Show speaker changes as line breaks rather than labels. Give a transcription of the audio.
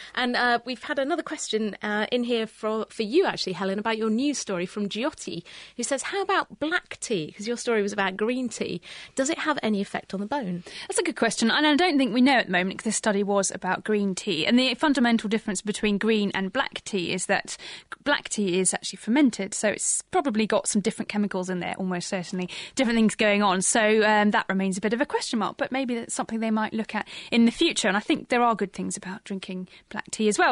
And we've had another question in here for you, actually, Helen, about your news story from Giotti, who says, how about black tea? Because your story was about green tea. Does it have any effect on the bone?
That's a good question, and I don't think we know at the moment, because this study was about green tea. And the fundamental difference between green and black tea is that black tea is actually fermented, so it's probably got some different chemicals in there, almost certainly, different things going on. So that remains a bit of a question mark, but maybe that's something they might look at in the future. And I think there are good things about drinking black tea as well.